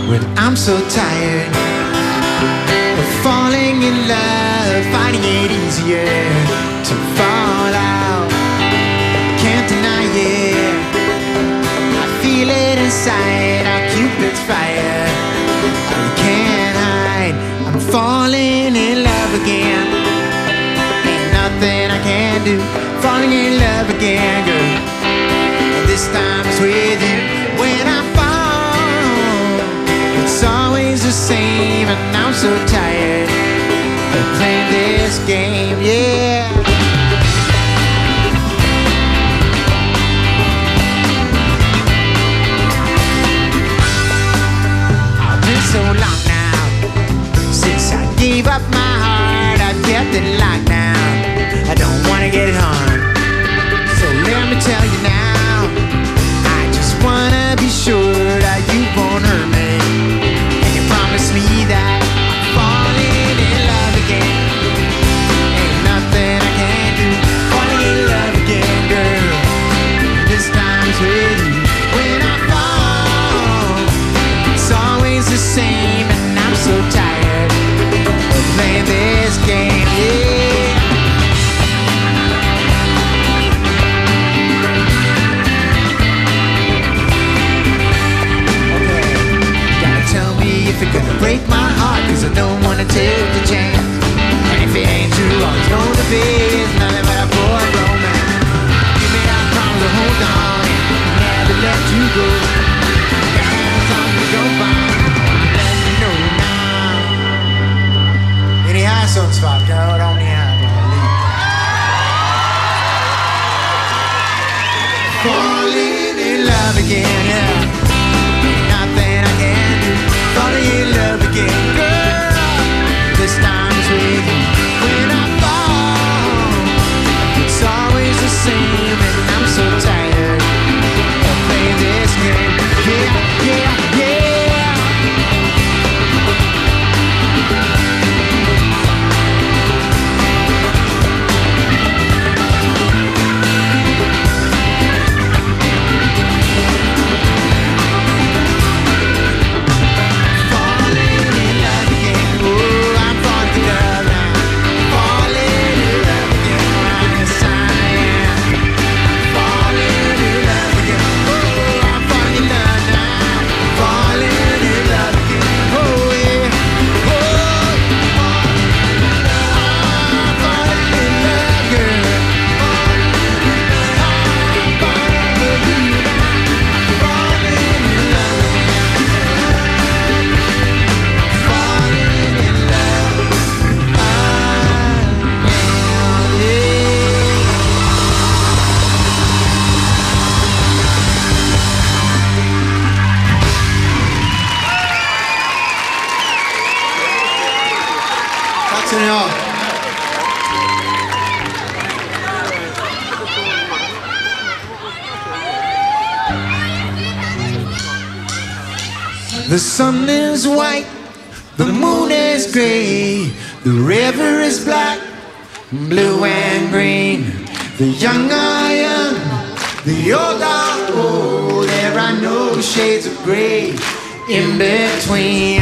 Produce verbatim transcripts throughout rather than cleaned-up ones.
when I'm so tired of falling in love, finding it easier to fall out. Can't deny it, I feel it inside, how Cupid's fire. You can't hide, I'm falling in love again. Ain't nothing I can do, falling in love again, girl. And this time it's with you. When I fall, it's always the same, and I'm so tired of playing this game, yeah. I've been so long now since I gave up my heart. I've kept it locked down, I don't wanna get it hard. So let me tell you now, I just wanna be sure that you won't hurt me. And you promise me that I'm falling in love again. Ain't nothing I can do, falling in love again, girl. This time's with you. When I fall, it's always the same, and I'm so tired of playing this game, yeah. If you're gonna break my heart, cause I don't wanna take the chance. And if it ain't true, all it's gonna be is nothing but a poor romance. Give me that promise to hold on and never let you go. Gotta have something to go by, let me know now. Any high songs, Bob, go on the high, falling in love again, yeah. Nothing I can do, falling in love again, girl. This time it's with you. When I fall, it's always the same, and I'm so tired of playing this game. Yeah, yeah, yeah. The sun is white, the moon is gray, the river is black, blue and green. The young are young, the old are old. There are no shades of gray in between.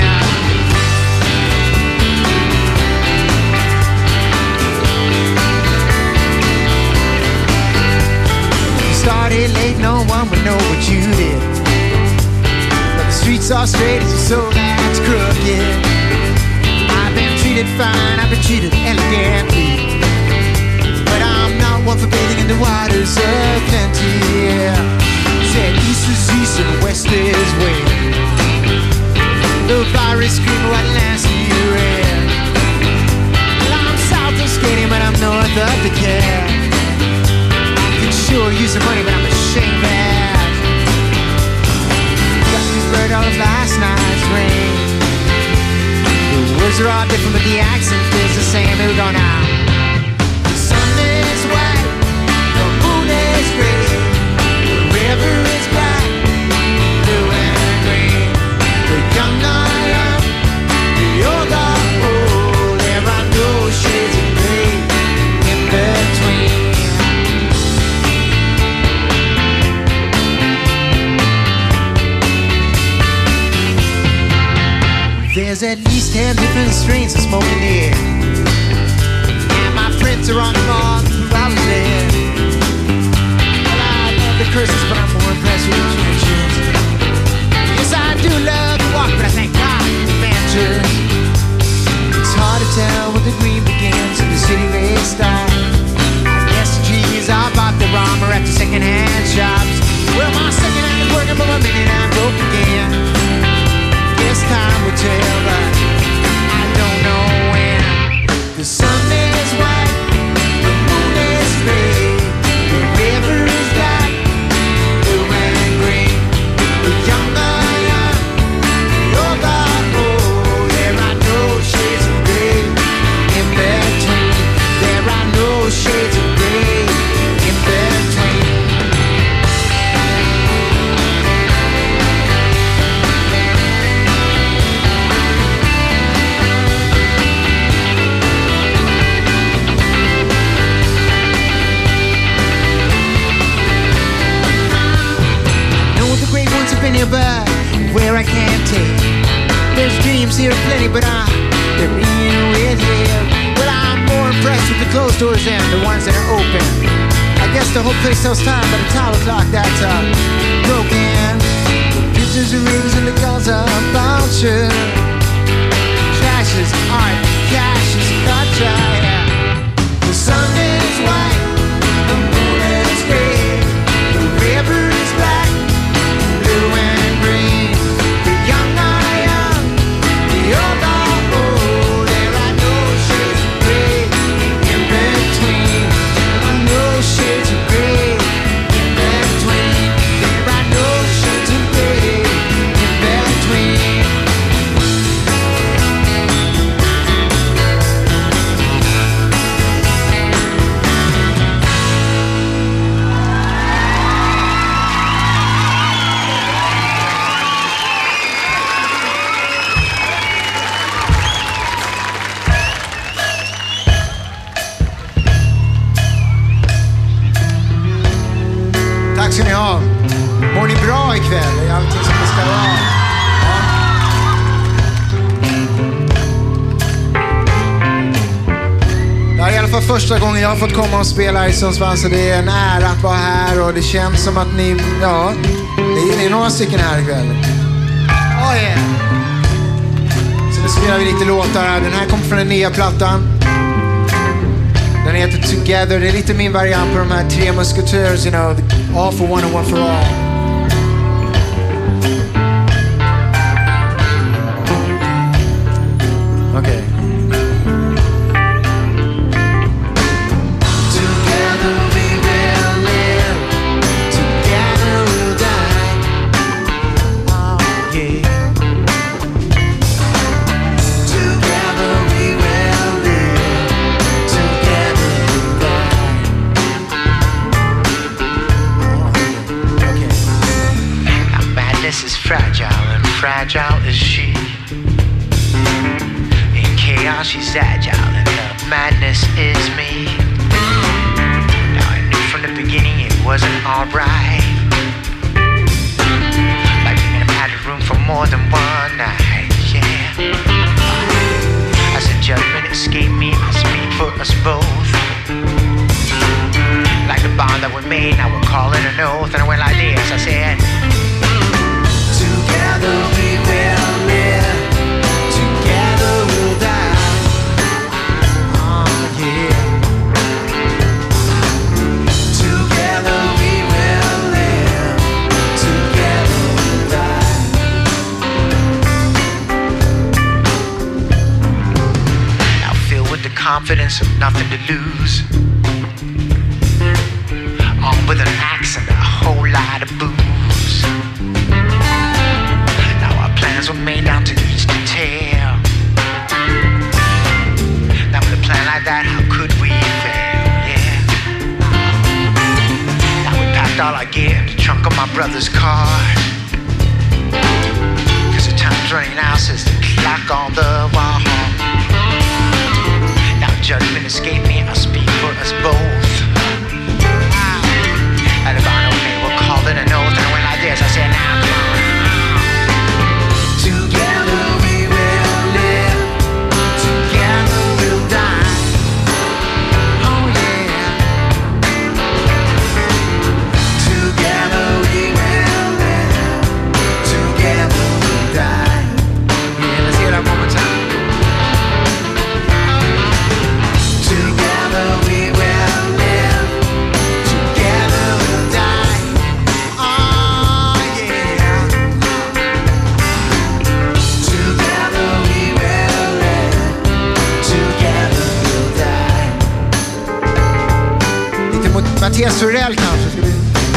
Started late, no one would know what you did. But the streets are straight as your soul that's crooked. I've been treated fine, I've been treated elegantly, but I'm not one for bathing in the waters of plenty, yeah. Said east is east and west is west. The virus scream what lands you in. Well, I'm south of skating, but I'm north of the cat. Sure, use the money, but I'm ashamed that got these bird all of last night's rain. The words are all different, but the accent is the same. Who gone out? The sun is white, the moon is gray, the river is black, blue and green. The young are young, the old are old. There are no shades of gray in between. there's at least ten different strains of smoke in the air. And my friends are on the ball, I was there. Well, I love the curses, but I'm more impressed with the churches. Yes, I do love to walk, but I thank God for the adventures. It's hard to tell where the green begins and the city red starts. I guess the trees I bought the armor at the second-hand shops. Well, my second hand's working, but my minute I'm broke again. Guess time will tell, but I don't know when. The sun is white, the moon is gray, the river is black, blue and green. The young are young, the old are old. There are no shades of gray in between. There are no shades of gray in between. Been here, but where I can't take. There's dreams here plenty, but I, they're in with here. Well, I'm more impressed with the closed doors than the ones that are open. I guess the whole place tells time, but a tower clock that's uh, broken. The pictures are rings and the calls are voucher. Trash is art, cash is gotcha. The sun is white, the moon is gray, the river is black, blue and green. The young are young, the old are old. There are no shades of gray in between. There are no shades of gray in between. There are no shades of gray in between. Tack ska ni ha. Mår ni bra ikväll? Det är allting som det ska vara. Ja. Det här är i alla fall första gången jag har fått komma och spela här i Sundsvall, så det är en ära att vara här och det känns som att ni, ja, det är några stycken här ikväll. Oh yeah. Så nu spelar vi lite låtar här. Den här kommer från den nya plattan. Den heter Together. Det är lite min variant på de här tre musketörs, you know, all for one and one for all. Okay. Together we will live, together we'll die. Oh yeah. Together we will live, together we'll die. Oh, okay. Our madness is fragile and fragile is she. In chaos she's agile and the madness is me. Now I knew from the beginning it wasn't alright. Like being in a padded room for more than one night, yeah. As the judgment escaped me, I speak for us both. Like the bond that we made, now we're calling an oath. And I went like this, I said, Together we will live, together we'll die. Oh yeah. Together we will live, together we'll die. now filled with the confidence of nothing to lose. Armed with an axe and a whole lot of booze. Now our plans were made down to each detail. Now with a plan like that, how could we fail? Yeah. Now we packed all our gear in the trunk of my brother's car. Cause the time's running out, says the clock on the wall. Now judgment escaped me, I speak for us both. And if I know me, we'll call it an oath. And I went like this, I said, now come on. Together we will Mattias Sorell kanske ska bli.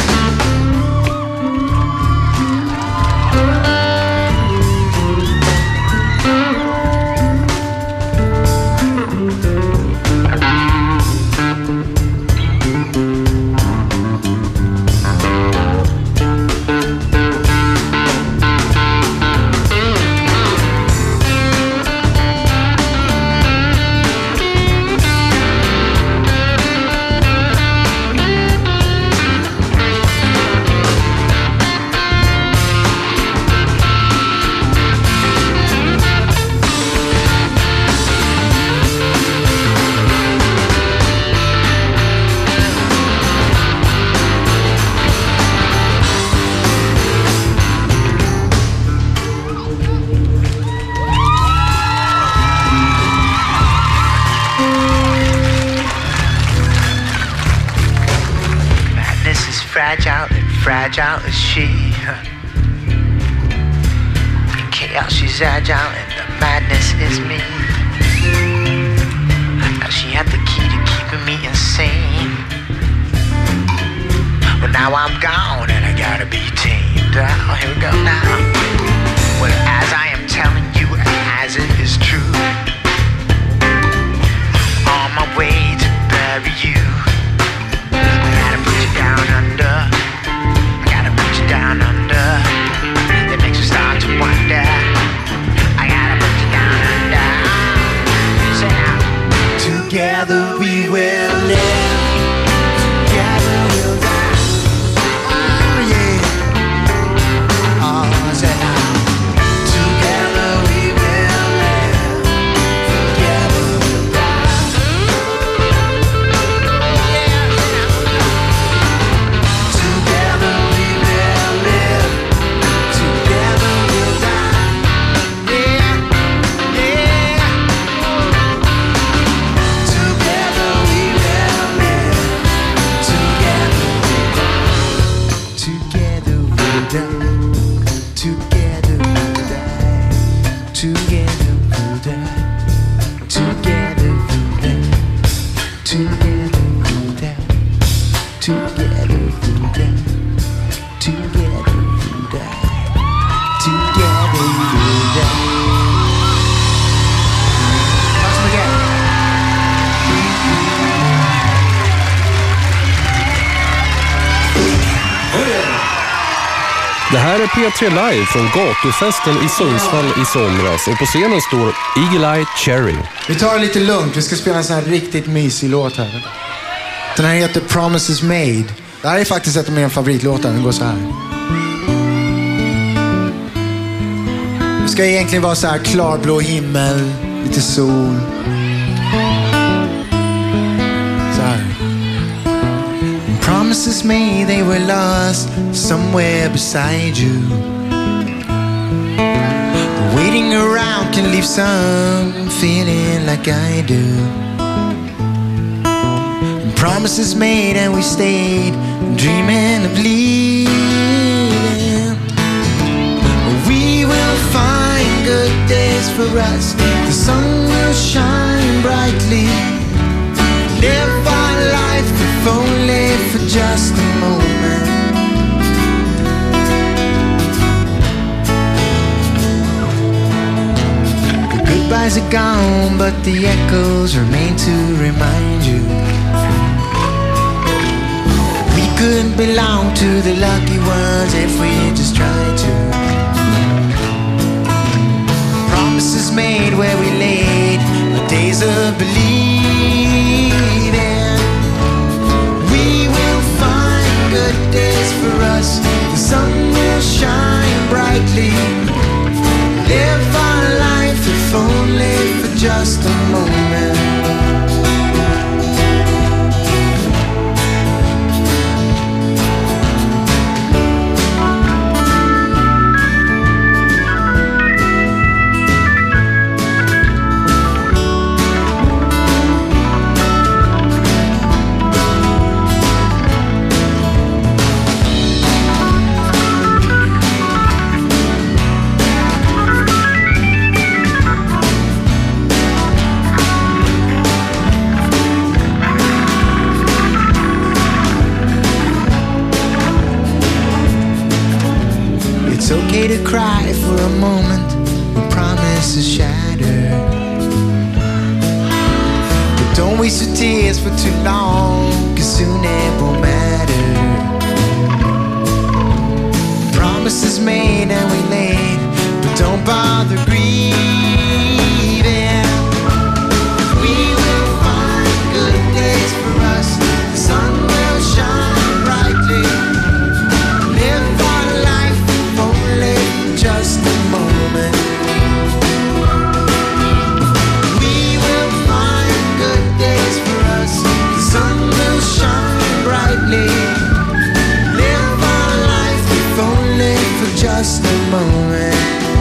Fragile and fragile as she. In chaos she's agile and the madness is me. Now she had the key to keeping me insane. Well now I'm gone and I gotta be tamed. Oh, here we go now. Well as I am telling you, as it is true, on my way to bury you, I gotta put you down under. I gotta put you down under. It makes you start to wonder. I gotta put you down under. Say now. Together we will live. Together we'll die. Oh yeah. Oh, say now. Together we will live. Together we'll die. Yeah. Together we will live. Together we'll die. Yeah. Yeah. Together we will live. Together we'll die. Together we'll die. Together we'll die. Together we'll die. Together we'll die. Together we'll die. Together we'll die. Together we'll die. Together we'll die. Tack så mycket. Det här är P tre Live från gatufesten i Sundsvall i somras. Och på scenen står Eagle Eye Cherry. Vi tar det lite lugnt. Vi ska spela en sån här riktigt mysig låt här. Den här heter Promises Made. Det här är faktiskt ett av mina favoritlåtar. Den går så här. Det ska egentligen vara så här klarblå himmel, lite sol. Så här. Promises made, they were lost somewhere beside you. Waiting around can leave some feeling like I do. And promises made and we stayed dreaming of leaving. We will find good days for us. The sun will shine brightly. Live our life if only for just a moment. The goodbyes are gone, but the echoes remain to remind you. We could belong to the lucky ones if we just tried to. Promises made where we laid our days of believing. We will find good days for us. The sun will shine brightly. Live our life if only for just a moment. okay to cry for a moment when promises shatter. But don't waste your tears for too long, cause soon it won't matter. Promises made and we laid, but don't bother grieving. We will find good days for us, the sun will shine brightly. Live our life if only for just a moment. We will find good days for us, the sun will shine brightly. Live our life if only for just a moment.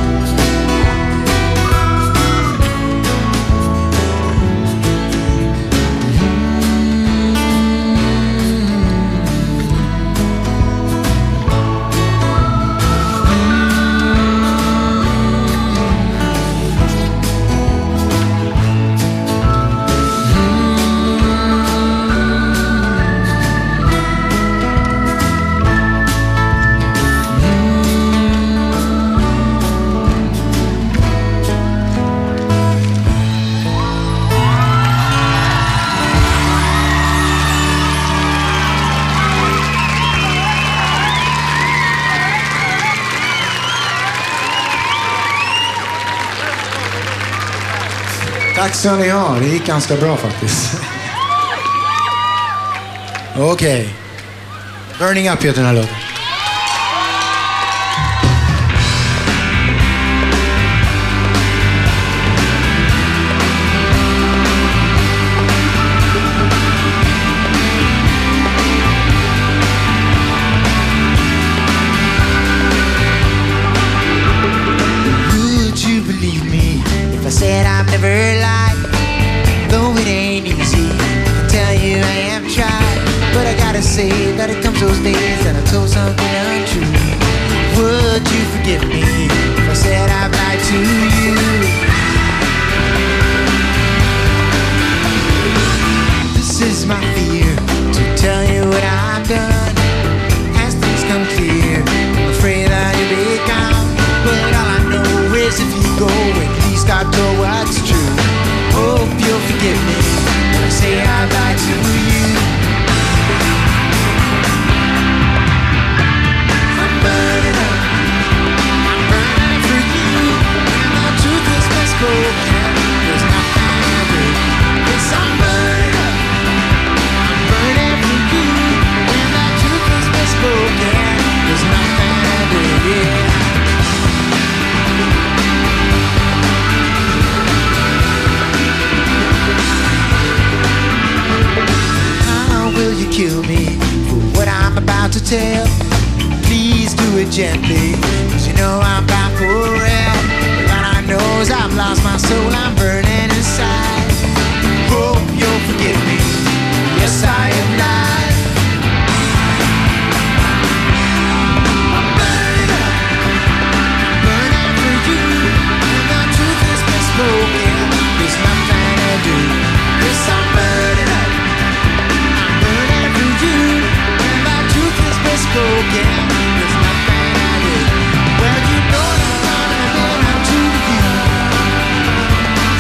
Tack ska ni ha, det gick ganska bra faktiskt. Okej. Okay. Burning Up heter den här låten. Would you believe me if I said I've never lied? Though it ain't easy, I tell you I have tried. But I gotta say that it comes those days that I told something untrue. Would you forgive me if I said I've lied to you? This is my fear, to tell you what I've done. As things come clear, I'm afraid that you'll be gone. But all I know is if you go, at least I know what's true. Hope you'll forgive me when I say I've lied to you. I'm burning up, I'm burning for you. And the truth is misbroken, there's nothing to do. Yes, I'm burning up, I'm burning for you. And the truth is misbroken, there's nothing to do, yeah. Will you kill me for what I'm about to tell? Please do it gently, cause you know I'm bound for hell. But all I know is I've lost my soul, I'm burning inside. Hope you'll forgive me, yes I have lied. I'm burning up, burning for you. And the truth is misbroken, there's nothing to do. Yes, I'm burning up, spoken, there's nothing I do. Well, you know that I'm gonna hold on to you.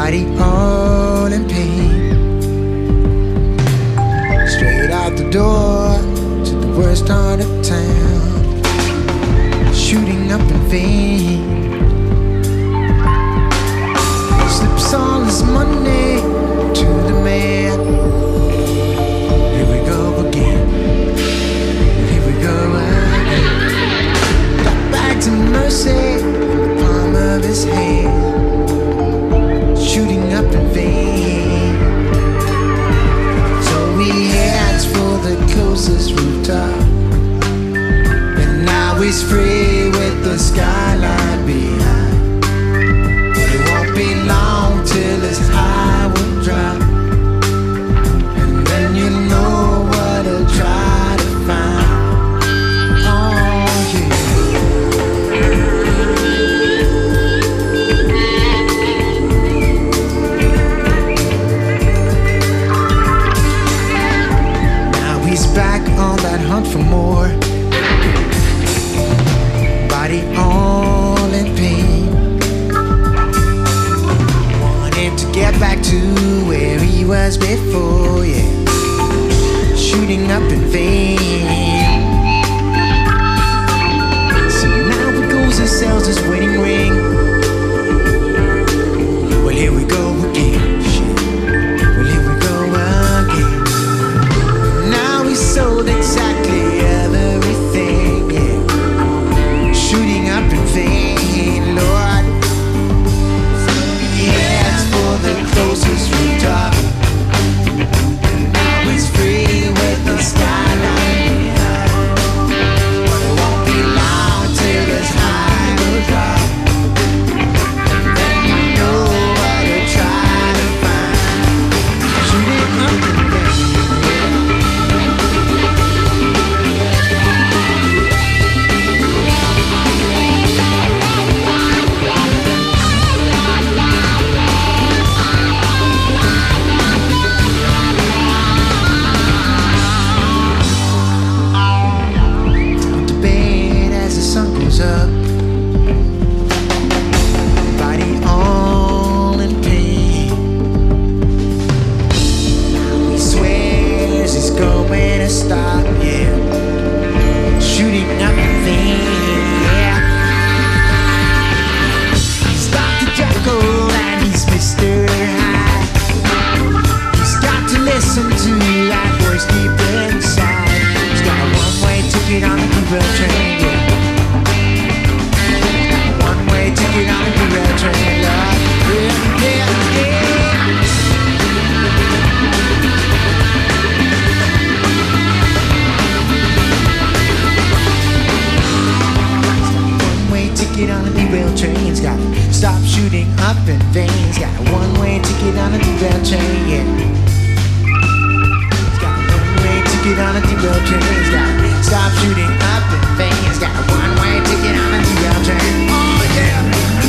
body all in pain. Straight out the door to the worst part of town, shooting up in vain. Slips all his money to the man. Here we go again. Here we go again. Got bags of mercy in the palm of his hand, shooting up in vain. So he heads for the closest rooftop, and now he's free with the skyline behind. It won't be long till his high will drop, and then you know what he'll try to find. Oh yeah. Now he's back on that hunt for more, body all in pain, wanting to get back to where he was before, yeah, shooting up in vain. So now he goes and sells his wedding ring. Well, here we go again, shit. Well, here we go again. Now he's sold exactly everything, yeah, shooting up in vain, Lord. He heads for the closest rooftop, now he's free with the skyline behind. But it won't be long till his high will drop, and then you know what he'll try to find. Shooting up in vain. To bed as the sun goes up, body all in pain. He swears he's going to stop, yeah, shooting up in vain, yeah. Stop the jackal and he's Mister High. He's got to listen to that voice deep inside. He's got a one-way ticket on the rail train, yeah. One-way ticket on the rail train, Lord. Yeah, yeah, yeah. One-way ticket on the rail train. He's got to stop shooting up in vain. He's got a one-way ticket on the rail train, yeah. He's got a one-way ticket on a derail train. He's got to stop shooting up in vain. He's got a one-way ticket on a derail train. Oh yeah.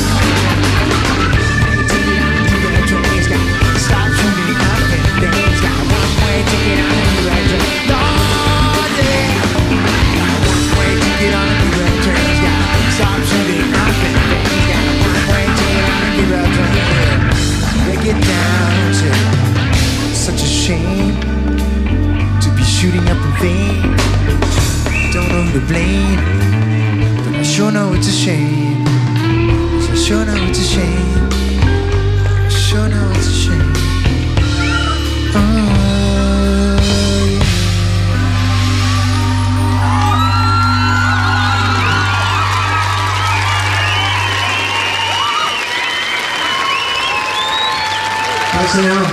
Ticket on a derail train. He's got to stop shooting up in vain. He's got a one-way ticket on a derail train. Oh yeah. Got a one-way ticket on a derail train. He's got to stop shooting up in vain. He's got a one-way ticket on a derail train. Break it down to such a shame to be shooting up in vain. Don't know who to blame, but I sure know it's a shame. 'Cause I sure know it's a shame. I sure know it's a shame. Oh, yeah. Tack så ni ha.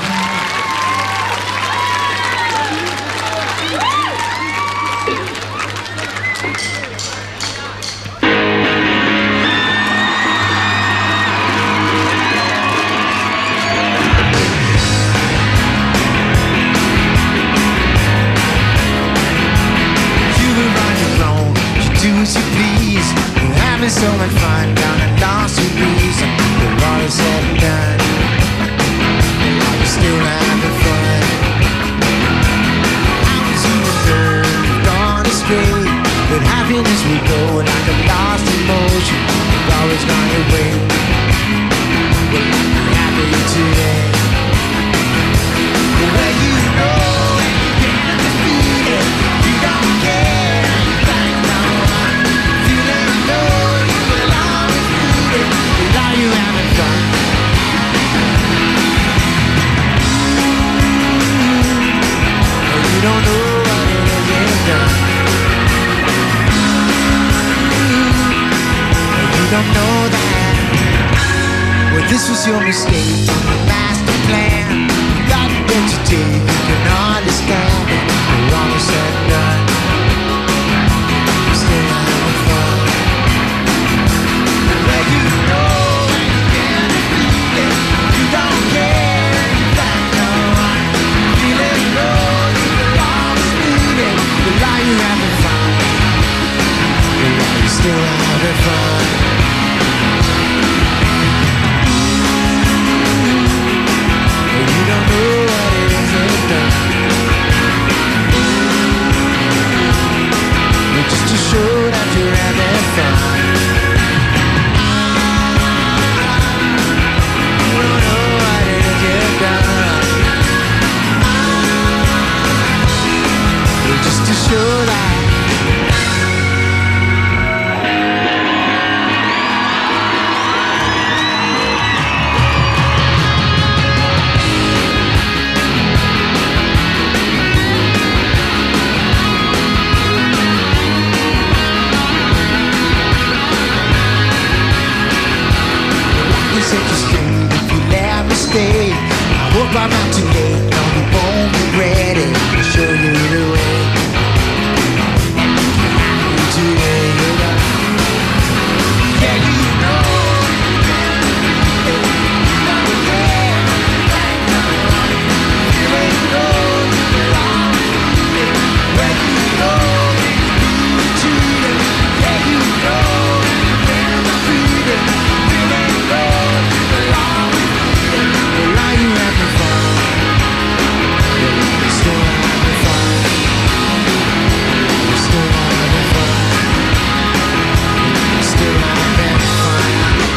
You were on your own, you do as you please. You're having so much fun down and lost your reason. But all is said and done, are you still This was your mistake on the master plan. You got to get your take, you can understand it. You're all said and done. You're still having fun. Well, you know you can't defeat it. You don't care, you got no one. Feeling low, you will always need it. The lie you having fun. The lie you still having fun. You don't know what it is you've done. But just to show that you're having fun. You don't know what it is you've done. But just to show that. Set you straight if you let me stay. I hope I'm not too late. No, you won't regret it. I'll show you the way. Today, yeah, you know. You ain't know you belong. Where you know you cheated. Yeah, you know you freedom. You ain't know. You having fun? You're still having fun. You're still having fun. You're still having fun.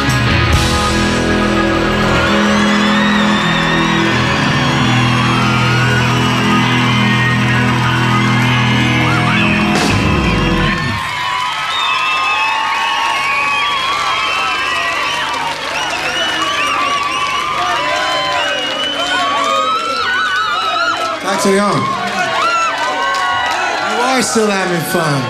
Tack så mycket. You are still having fun.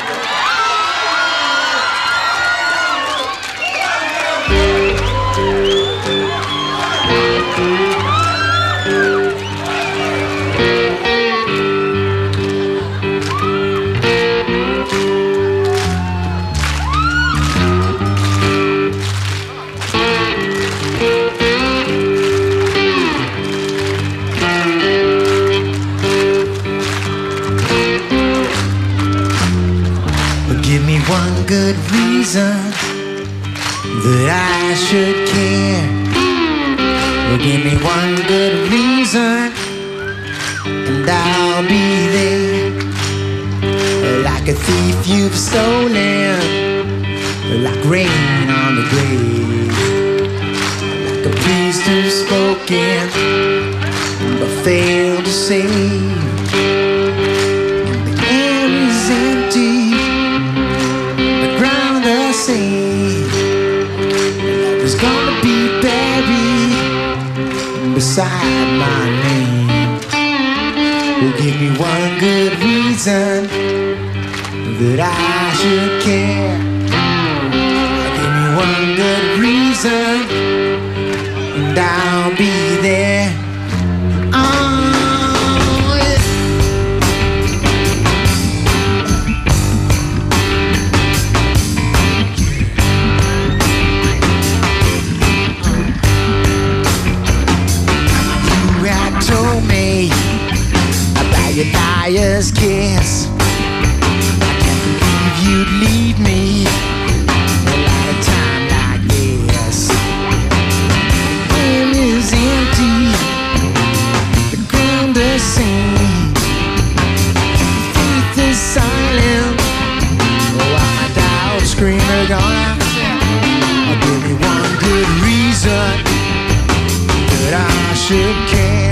Give me one good reason that I should care. Well, give me one good reason and I'll be there. Like a thief you've stolen, like rain on the grave. Like a priest who's spoken but failed to save. And the air is empty, there's gonna be buried beside my name. Well, give me one good reason that I should care. Give me one good reason and I'll be there. Oh, yeah. Told me about your liar's kiss. I can't believe you'd leave me a lot of time like this. The room is empty, the ground is seen. Faith is silent. Oh, all my doubts scream are gone. Give me one good reason that I should care.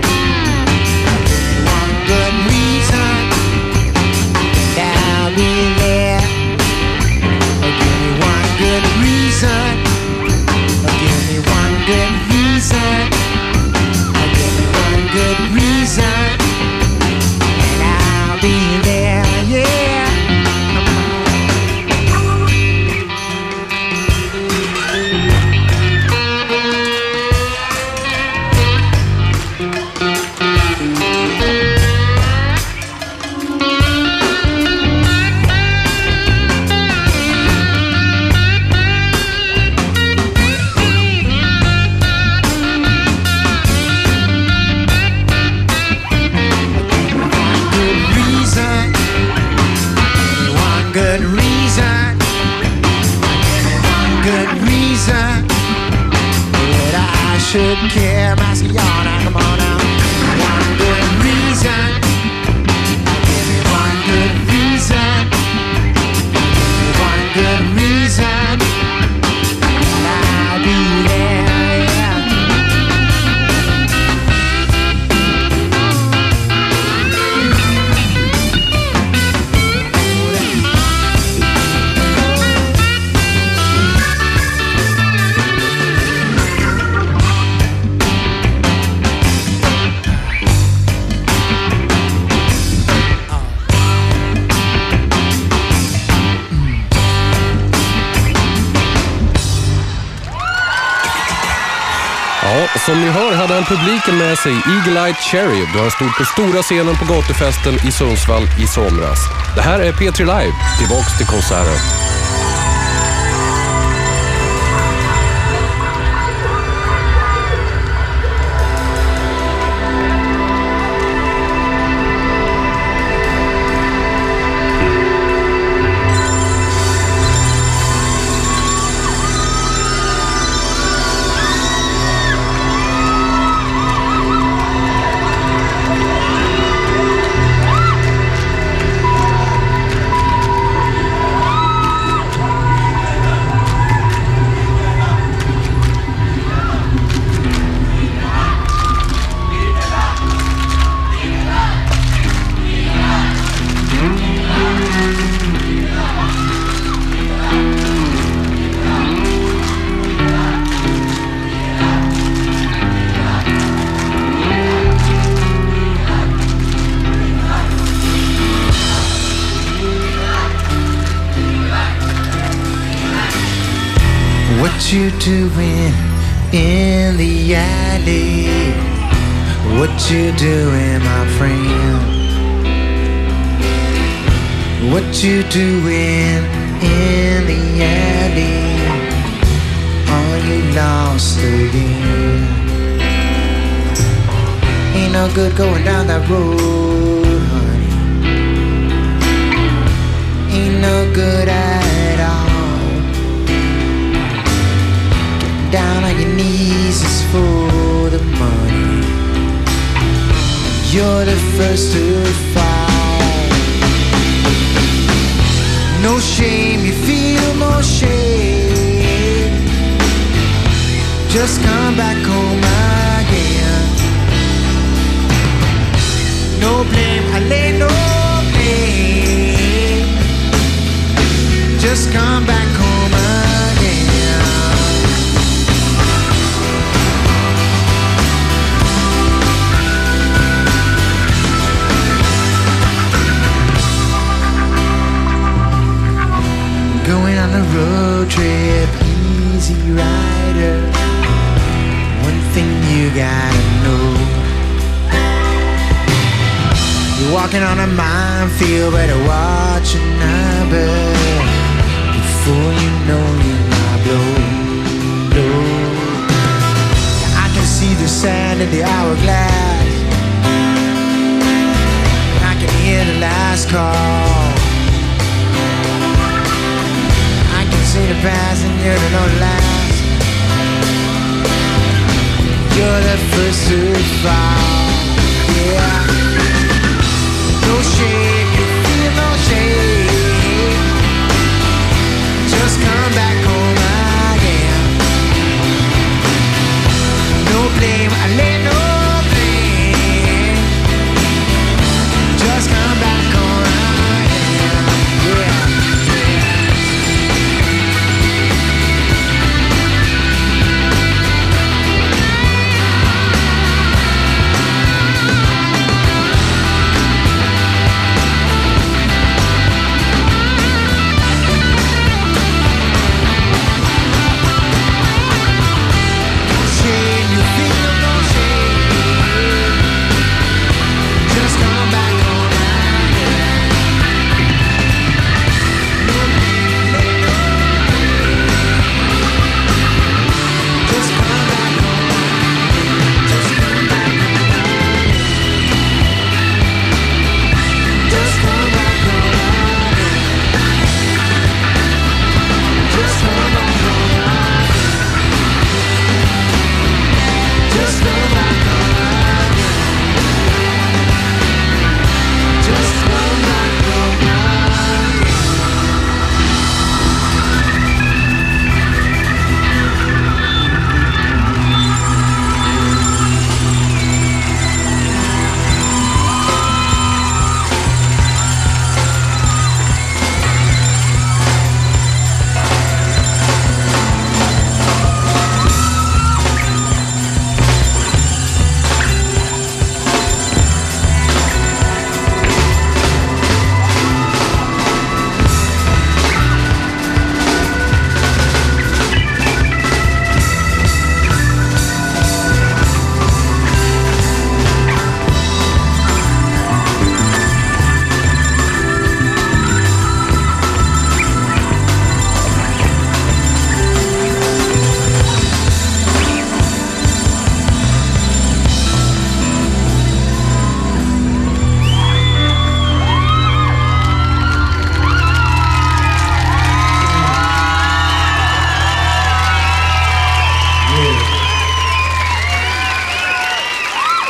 Good reason that I'll be there. Give me one good reason. Give me one good reason. Give me one good reason and I'll be there. Yeah. took care of my yawn. Come on now. One good reason. Give me one good reason. Give me one good reason. And I'll be there, yeah. Ja, som ni hör hade han publiken med sig, Eagle-Eye Cherry, då han stod på stora scenen på gatufesten i Sundsvall i somras. Det här är P tre Live, tillbaks till konserten. What you doing in the alley? What you doing, my friend? What you doing in the alley? Are you lost again? Ain't no good going down that road, honey. Ain't no good at all. Down on your knees is for the money. You're the first to fall. No shame, you feel no shame. Just come back home again. No blame, I lay no blame. Just come back home again. Going on a road trip, easy rider. One thing you gotta know, you're walking on a minefield, better watch your number. Before you know you might blow, blow. I can see the sand in the hourglass. I can hear the last call. See the past and you're the last. You're the first to fall. Yeah. No shame, you feel no shame. Just come back home again. No blame, I lay no blame. Just come back home again. Yeah.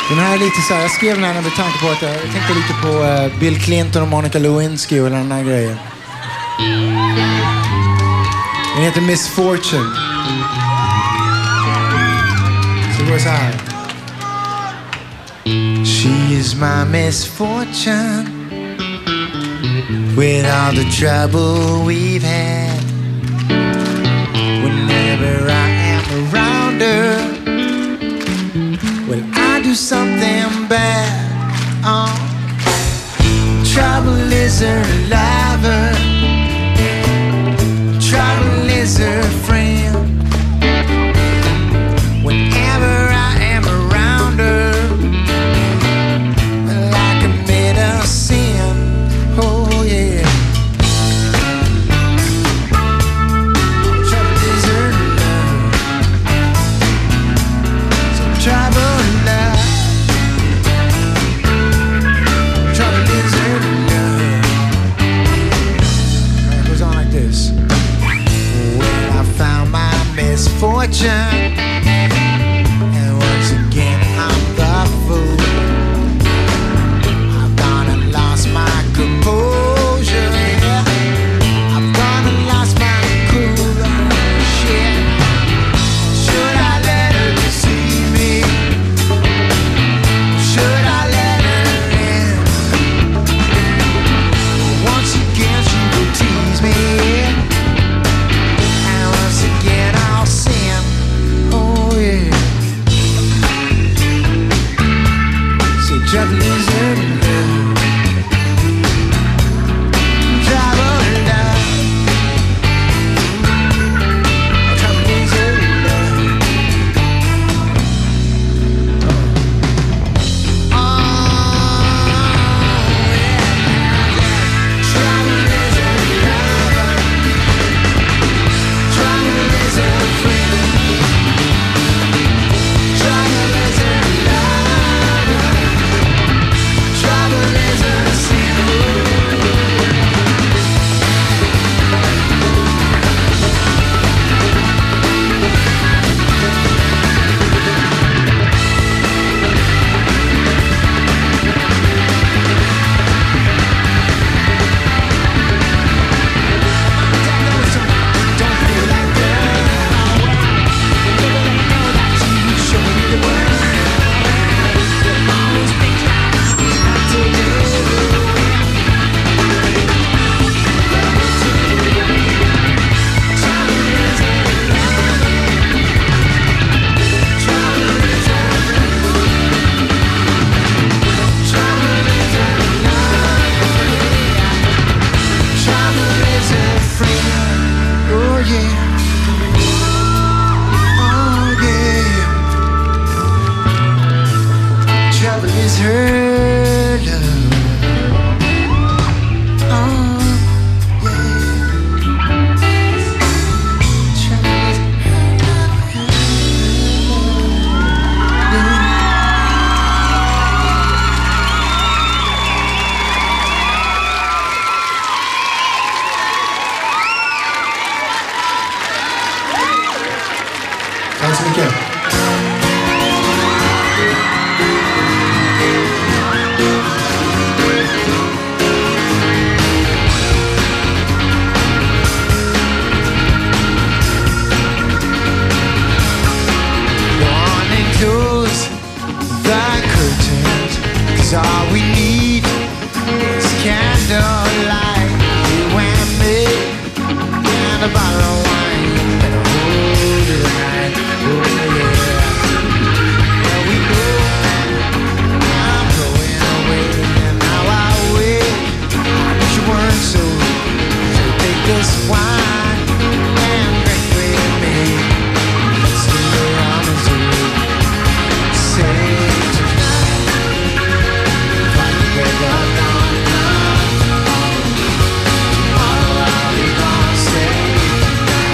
Den här är lite så här, jag skrev den här med tanke på att jag, jag tänkte lite på uh, Bill Clinton och Monica Lewinsky och den här grejen. Den heter Misfortune. Så det går så här. She is my misfortune, with all the trouble we've had. Whenever I am around her, well, I do something bad. Oh. Trouble is her lover, trouble is her friend. Whenever I am around her, well, I commit a sin. Oh yeah. Trouble is her love, so trouble love. Trouble is her love. It goes on like this. Well, I found my misfortune, and once again I'm the fool. I've gone and lost my composure, yeah. I've gone and lost my cool, shit. Should I let her deceive me? Should I let her in? Once again she will tease me, and once again I'll sin. Oh yeah. So trouble is her love, trouble love, trouble is her love. Oh yeah. Trouble is her lover, trouble is her friend, trouble is her lover, trouble is her sin. Don't feel like girl, people ain't know that you show me the world. Always think like what to do. Trouble is her love, trouble is her trouble is her love, trouble is her friend. Oh yeah, oh yeah. Trouble is her love. Oh yeah. Trouble is her love. Tack så mycket. One and close the curtains, 'cause all we need is candlelight. You and me and a bottle of wine, and a hold it right. Oh yeah. Well, we go. I'm going away, and now I wait. I wish you weren't so. So take this wine and drink with me. Let's do the rendezvous. Say tonight, fight the break of dawn. Tomorrow I'll be gone. Say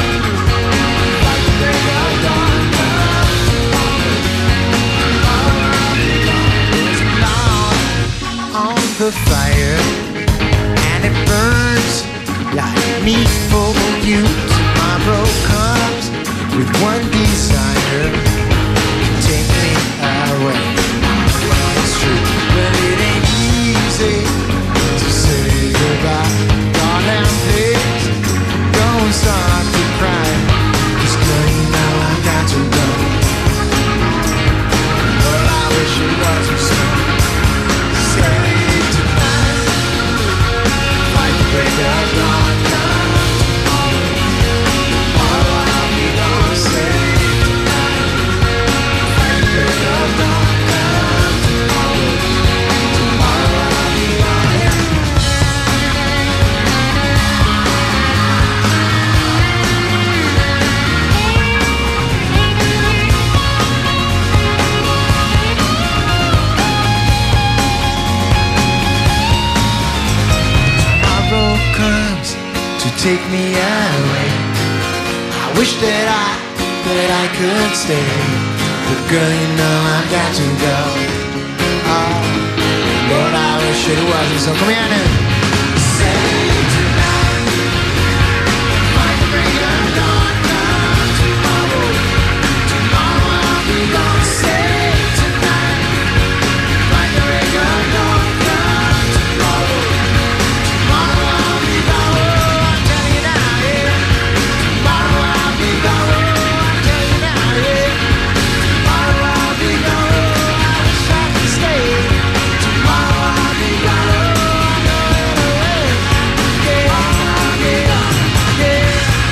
take me away. I wish that I, that I could stay, but girl, you know I've got to go. Oh, Lord, I wish it wasn't so. Come here now. Say tonight, might bring a dawn, come tomorrow. Tomorrow I'll be gone. Say tonight, might bring a dawn, come tomorrow. Tomorrow I'll be gone. Oh, I'm telling you now, yeah. Tomorrow I'll be gone. Oh, I'm telling you now, yeah. Tomorrow I'll be gone. Oh, I wish I could stay. Tomorrow I'll be gone. Oh, I know it'll wait. Yeah, I'll be gone. Yeah.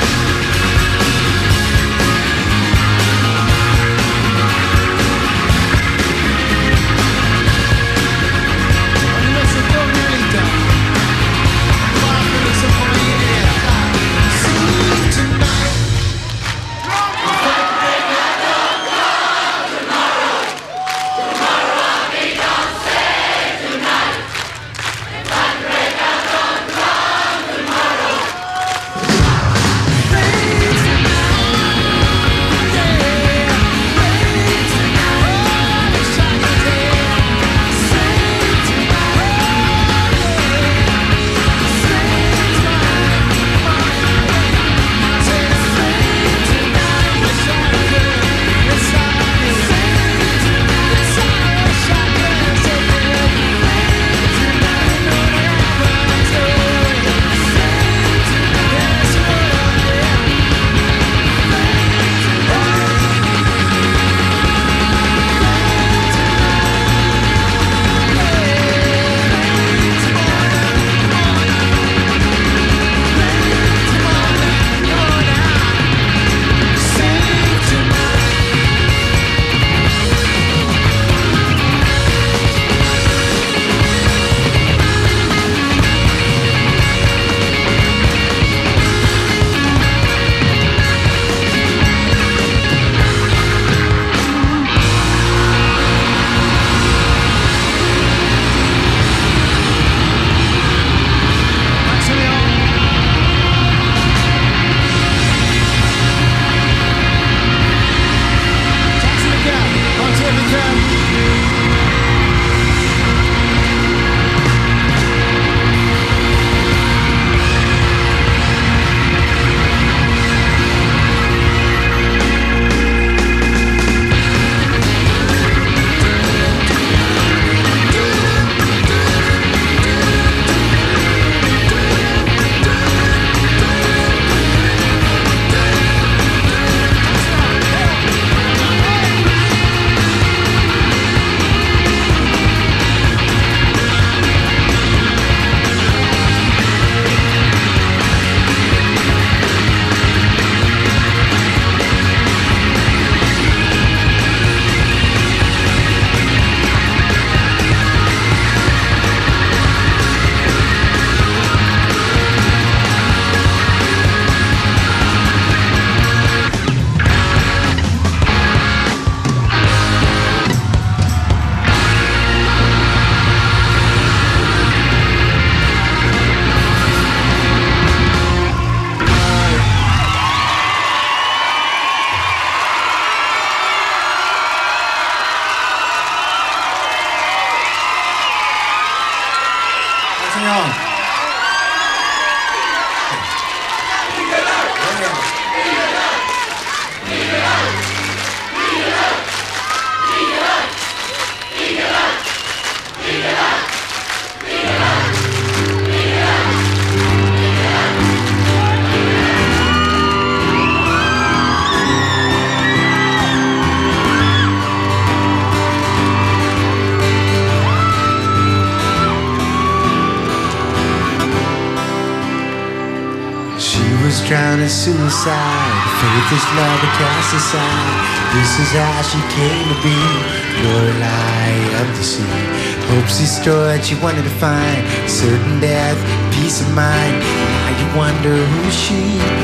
Drowning suicide, faithless love to cast aside. This is how she came to be, Lorelei of the sea. Hopes destroyed, she wanted to find certain death, peace of mind. Now you wonder who is she,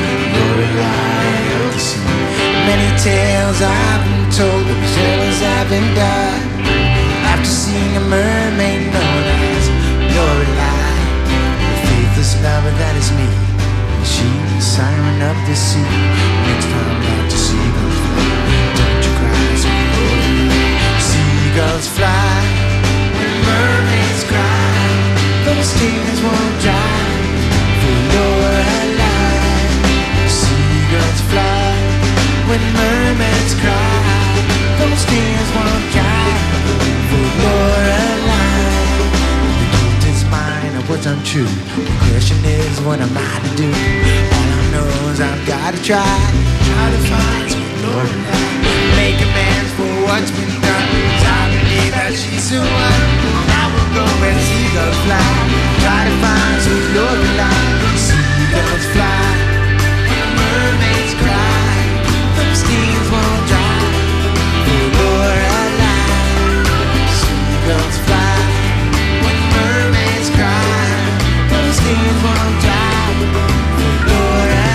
Lorelei of the sea. Many tales I've been told, the sailors have been done after seeing a mermaid known as Lorelei, the faithless lover that is me. She siren of the sea. Next time out to seagulls fly. Don't you cry, sweet seagulls fly. When mermaids cry, those tears won't dry. For Lorelei, seagulls fly. When mermaids cry, those tears won't dry. For Lorelei, the guilt is mine, it was untrue. The question is, what am I to do? All I know is I've gotta try, try to find sweet Lorelei. Make amends for what's been done. I believe that she's the one. I will go where seagulls fly. Try to find sweet Lorelei. Seagulls fly. When mermaids cry, those tears won't dry. For Lorelei, seagulls fly. When mermaids cry, those tears won't dry. For Lorelei.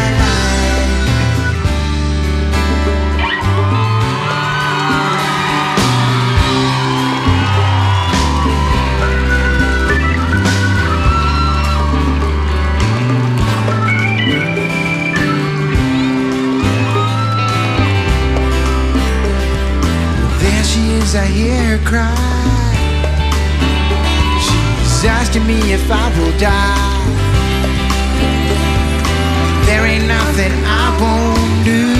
I hear her cry. She's asking me if I will die. There ain't nothing I won't do.